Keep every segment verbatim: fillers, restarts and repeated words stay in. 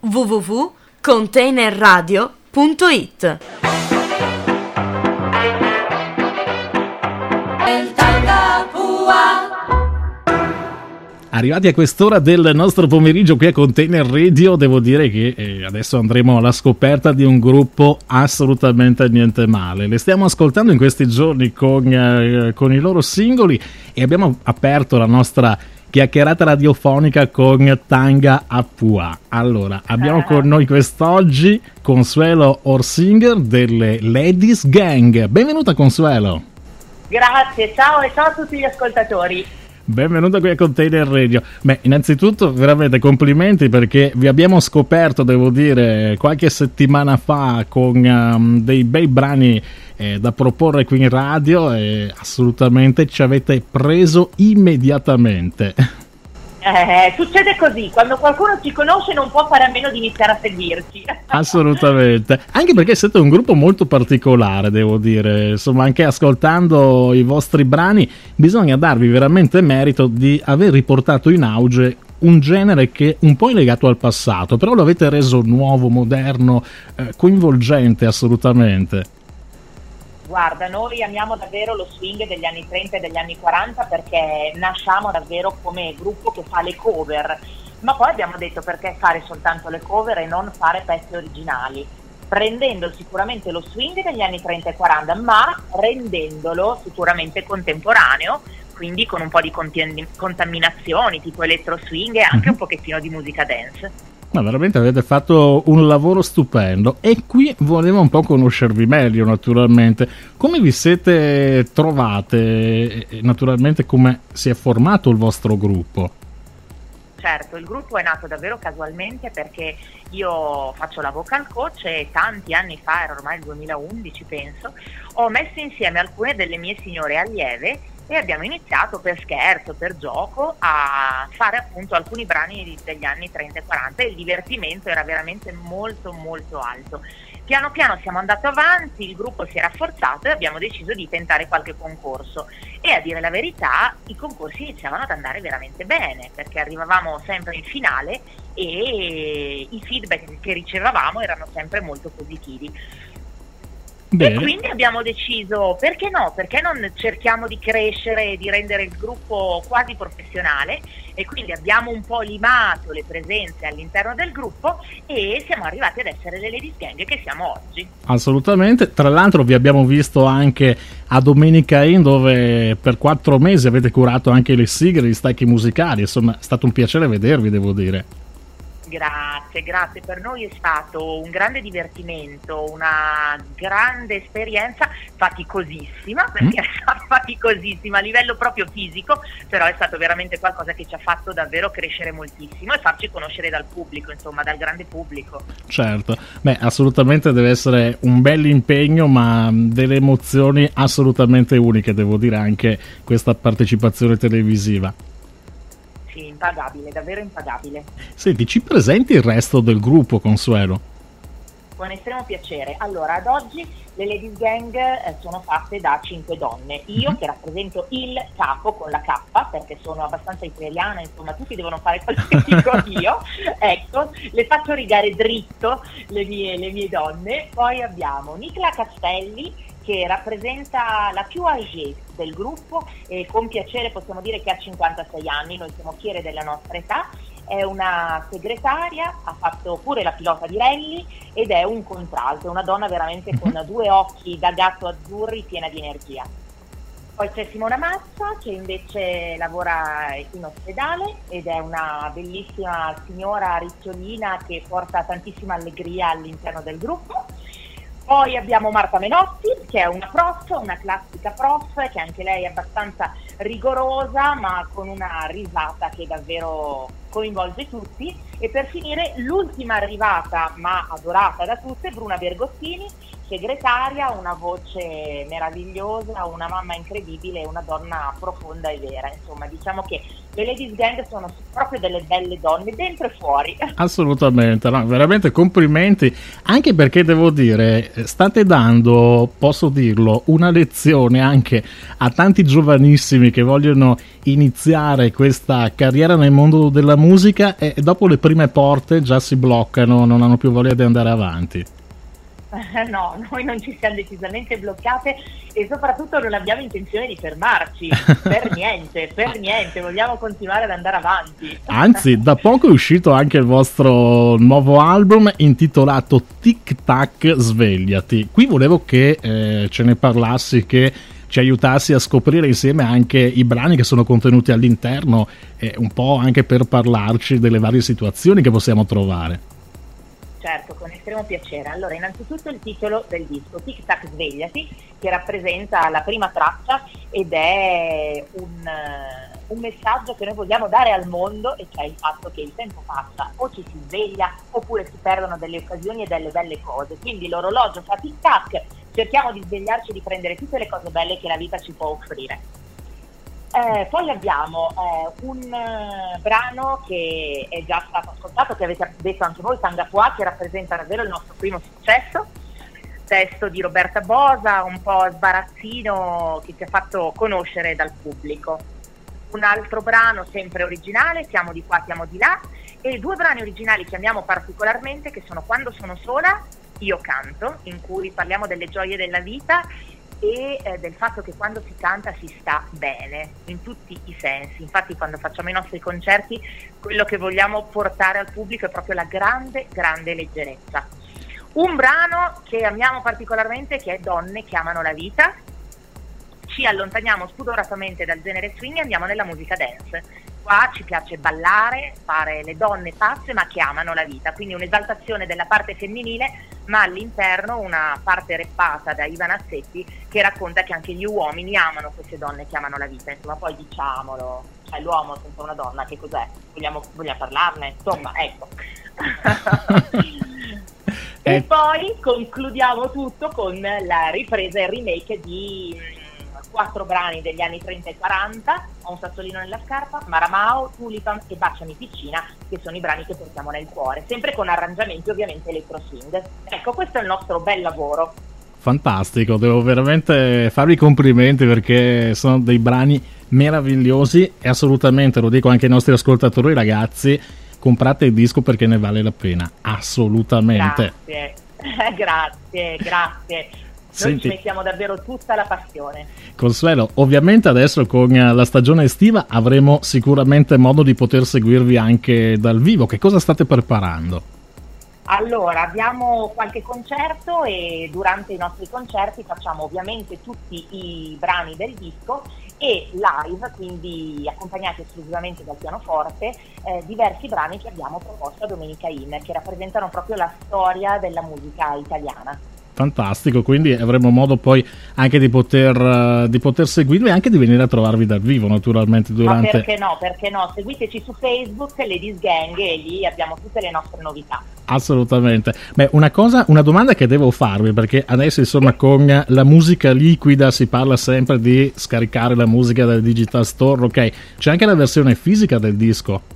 w w w punto container radio punto i t. Arrivati a quest'ora del nostro pomeriggio qui a Container Radio, devo dire che eh, adesso andremo alla scoperta di un gruppo assolutamente niente male. Le stiamo ascoltando in questi giorni con, eh, con i loro singoli e abbiamo aperto la nostra chiacchierata radiofonica con Tanga Apua. Allora, abbiamo con noi quest'oggi Consuelo Orsinger delle Ladies Gang. Benvenuta Consuelo. Grazie, ciao e ciao a tutti gli ascoltatori. Benvenuta qui a Container Radio. Beh, innanzitutto veramente complimenti perché vi abbiamo scoperto, devo dire, qualche settimana fa con um, dei bei brani eh, da proporre qui in radio e assolutamente ci avete preso immediatamente. Eh, succede così, quando qualcuno ci conosce non può fare a meno di iniziare a seguirci. Assolutamente, anche perché siete un gruppo molto particolare, devo dire, insomma, anche ascoltando i vostri brani bisogna darvi veramente merito di aver riportato in auge un genere che un po' è legato al passato, però lo avete reso nuovo, moderno, eh, coinvolgente assolutamente. Guarda, noi amiamo davvero lo swing degli anni trenta e degli anni quaranta perché nasciamo davvero come gruppo che fa le cover, ma poi abbiamo detto perché fare soltanto le cover e non fare pezzi originali, prendendo sicuramente lo swing degli anni trenta e quaranta, ma rendendolo sicuramente contemporaneo, quindi con un po' di conti- contaminazioni tipo electro swing e anche mm-hmm. un pochettino di musica dance. Ma veramente avete fatto un lavoro stupendo e qui volevo un po' conoscervi meglio, naturalmente. Come vi siete trovate e naturalmente come si è formato il vostro gruppo? Certo, il gruppo è nato davvero casualmente perché io faccio la vocal coach e tanti anni fa, era ormai il duemilaundici penso, ho messo insieme alcune delle mie signore allieve e abbiamo iniziato per scherzo, per gioco, a fare appunto alcuni brani degli anni trenta e quaranta e il divertimento era veramente molto molto alto. Piano piano siamo andati avanti, il gruppo si è rafforzato e abbiamo deciso di tentare qualche concorso e a dire la verità i concorsi iniziavano ad andare veramente bene perché arrivavamo sempre in finale e i feedback che ricevavamo erano sempre molto positivi. Bene. E quindi abbiamo deciso, perché no? Perché non cerchiamo di crescere e di rendere il gruppo quasi professionale e quindi abbiamo un po' limato le presenze all'interno del gruppo e siamo arrivati ad essere le Ladies Gang che siamo oggi. Assolutamente, tra l'altro vi abbiamo visto anche a Domenica In dove per quattro mesi avete curato anche le sigle, gli stacchi musicali, insomma è stato un piacere vedervi, devo dire. Grazie, grazie, per noi è stato un grande divertimento, una grande esperienza, faticosissima, perché mm. è stata faticosissima a livello proprio fisico, però è stato veramente qualcosa che ci ha fatto davvero crescere moltissimo e farci conoscere dal pubblico, insomma, dal grande pubblico. Certo, beh, assolutamente deve essere un bel impegno, ma delle emozioni assolutamente uniche, devo dire, anche questa partecipazione televisiva. Sì, impagabile, davvero impagabile. Senti, ci presenti il resto del gruppo, Consuelo? Con estremo piacere. Allora, ad oggi le Ladies Gang eh, sono fatte da cinque donne. Io mm-hmm. che rappresento il capo con la K, perché sono abbastanza italiana, insomma, tutti devono fare quello che dico io. Ecco, le faccio rigare dritto le mie, le mie donne. Poi abbiamo Nicla Castelli, che rappresenta la più âgée del gruppo e con piacere possiamo dire che ha cinquantasei anni, noi siamo fiere della nostra età, è una segretaria, ha fatto pure la pilota di rally ed è un contralto, una donna veramente con due occhi da gatto azzurri piena di energia. Poi c'è Simona Mazza che invece lavora in ospedale ed è una bellissima signora ricciolina che porta tantissima allegria all'interno del gruppo. Poi abbiamo Marta Menotti, che è una prof, una classica prof, che anche lei è abbastanza rigorosa, ma con una risata che davvero coinvolge tutti. E per finire, l'ultima arrivata, ma adorata da tutte, Bruna Bergottini, segretaria, una voce meravigliosa, una mamma incredibile, una donna profonda e vera. Insomma, diciamo che le Ladies Gang sono proprio delle belle donne dentro e fuori. Assolutamente, no, veramente complimenti, anche perché devo dire, state dando, posso dirlo, una lezione anche a tanti giovanissimi che vogliono iniziare questa carriera nel mondo della musica e dopo le prime porte già si bloccano, non hanno più voglia di andare avanti. No, noi non ci siamo decisamente bloccate e soprattutto non abbiamo intenzione di fermarci, per niente, per niente, vogliamo continuare ad andare avanti. Anzi, da poco è uscito anche il vostro nuovo album intitolato Tic Tac Svegliati. Qui volevo che eh, ce ne parlassi, che ci aiutassi a scoprire insieme anche i brani che sono contenuti all'interno e un po' anche per parlarci delle varie situazioni che possiamo trovare. Certo, con estremo piacere. Allora, innanzitutto il titolo del disco, Tic Tac Svegliati, che rappresenta la prima traccia ed è un, un messaggio che noi vogliamo dare al mondo, e cioè il fatto che il tempo passa, o ci si sveglia oppure si perdono delle occasioni e delle belle cose. Quindi l'orologio fa tic tac, cerchiamo di svegliarci e di prendere tutte le cose belle che la vita ci può offrire. Eh, poi abbiamo eh, un uh, brano che è già stato ascoltato, che avete detto anche voi, Tanga Poa, che rappresenta davvero il nostro primo successo, testo di Roberta Bosa, un po' sbarazzino, che ci ha fatto conoscere dal pubblico. Un altro brano sempre originale, Siamo di qua, siamo di là, e due brani originali che amiamo particolarmente, che sono Quando sono sola, Io canto, in cui parliamo delle gioie della vita e eh, del fatto che quando si canta si sta bene in tutti i sensi. Infatti quando facciamo i nostri concerti quello che vogliamo portare al pubblico è proprio la grande grande leggerezza. Un brano che amiamo particolarmente, che è Donne che amano la vita. Ci allontaniamo spudoratamente dal genere swing e andiamo nella musica dance. Qua ci piace ballare, fare le donne pazze ma che amano la vita, quindi un'esaltazione della parte femminile, ma all'interno una parte rappata da Ivan Assetti che racconta che anche gli uomini amano queste donne che amano la vita. Insomma, poi diciamolo, cioè l'uomo senza una donna che cos'è? Vogliamo, vogliamo parlarne? Insomma, ecco. E poi concludiamo tutto con la ripresa e il remake di quattro brani degli anni trenta e quaranta, Ho un sassolino nella scarpa, Maramao, Tulipan e Baciami piccina, che sono i brani che portiamo nel cuore, sempre con arrangiamenti ovviamente electro swing. Ecco, questo è il nostro bel lavoro. Fantastico, devo veramente farvi i complimenti perché sono dei brani meravigliosi e assolutamente, lo dico anche ai nostri ascoltatori, ragazzi, comprate il disco perché ne vale la pena, assolutamente. Grazie, grazie, grazie. Noi Senti, ci mettiamo davvero tutta la passione. Consuelo, ovviamente adesso con la stagione estiva avremo sicuramente modo di poter seguirvi anche dal vivo. Che cosa state preparando? Allora, abbiamo qualche concerto e durante i nostri concerti facciamo ovviamente tutti i brani del disco e live, quindi accompagnati esclusivamente dal pianoforte, eh, diversi brani che abbiamo proposto a Domenica In, che rappresentano proprio la storia della musica italiana. Fantastico, quindi avremo modo poi anche di poter, uh, di poter seguirvi e anche di venire a trovarvi dal vivo naturalmente durante... Ma perché no, perché no, seguiteci su Facebook, Ladies Gang, e lì abbiamo tutte le nostre novità. Assolutamente. Beh, una cosa, una domanda che devo farvi, perché adesso insomma con la musica liquida si parla sempre di scaricare la musica dal digital store, ok? C'è anche la versione fisica del disco?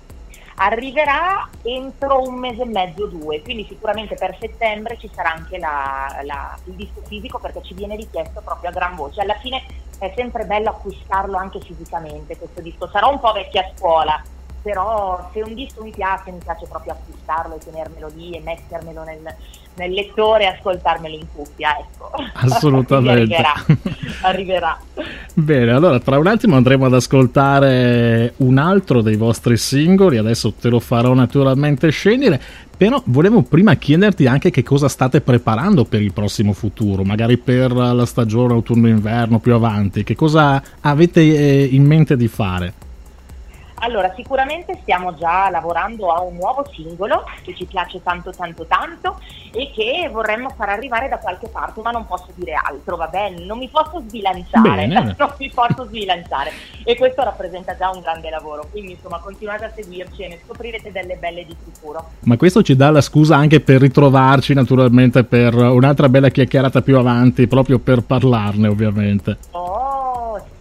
Arriverà entro un mese e mezzo, due, quindi sicuramente per settembre ci sarà anche la, la, il disco fisico, perché ci viene richiesto proprio a gran voce. Alla fine è sempre bello acquistarlo anche fisicamente questo disco, sarò un po' vecchia scuola, però se un disco mi piace mi piace proprio acquistarlo e tenermelo lì e mettermelo nel, nel lettore e ascoltarmelo in cuffia, ecco. Assolutamente. arriverà, arriverà. Bene, allora tra un attimo andremo ad ascoltare un altro dei vostri singoli, adesso te lo farò naturalmente scegliere, però volevo prima chiederti anche che cosa state preparando per il prossimo futuro, magari per la stagione autunno-inverno più avanti, che cosa avete in mente di fare? Allora, sicuramente stiamo già lavorando a un nuovo singolo che ci piace tanto tanto tanto e che vorremmo far arrivare da qualche parte, ma non posso dire altro, va bene? Non mi posso sbilanciare, non mi posso sbilanciare, e questo rappresenta già un grande lavoro, quindi insomma continuate a seguirci e ne scoprirete delle belle di sicuro. Ma questo ci dà la scusa anche per ritrovarci naturalmente per un'altra bella chiacchierata più avanti, proprio per parlarne ovviamente. Oh sì,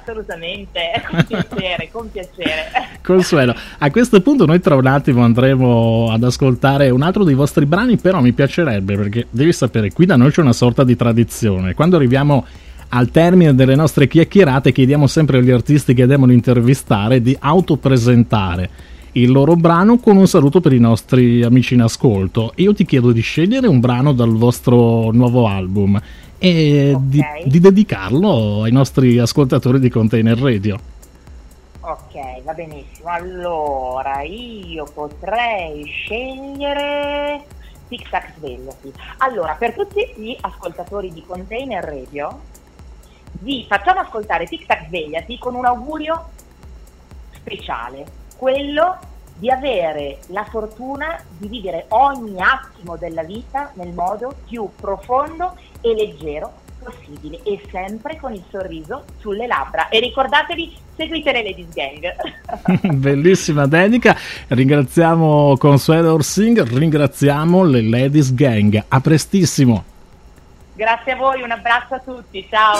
assolutamente, con piacere, con piacere. Consuelo, a questo punto noi tra un attimo andremo ad ascoltare un altro dei vostri brani, però mi piacerebbe, perché devi sapere, qui da noi c'è una sorta di tradizione. Quando arriviamo al termine delle nostre chiacchierate chiediamo sempre agli artisti che devono intervistare di autopresentare il loro brano con un saluto per i nostri amici in ascolto. Io ti chiedo di scegliere un brano dal vostro nuovo album e okay. di, di dedicarlo ai nostri ascoltatori di Container Radio. Ok, va benissimo. Allora, io potrei scegliere Tic Tac Svegliati. Allora, per tutti gli ascoltatori di Container Radio, vi facciamo ascoltare Tic Tac Svegliati con un augurio speciale, quello di avere la fortuna di vivere ogni attimo della vita nel modo più profondo e leggero possibile e sempre con il sorriso sulle labbra. E ricordatevi, seguite le Ladies Gang. Bellissima dedica, ringraziamo Consuelo Orsing, ringraziamo le Ladies Gang, a prestissimo. Grazie a voi, un abbraccio a tutti, ciao.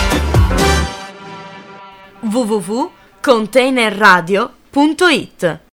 w w w punto container radio punto it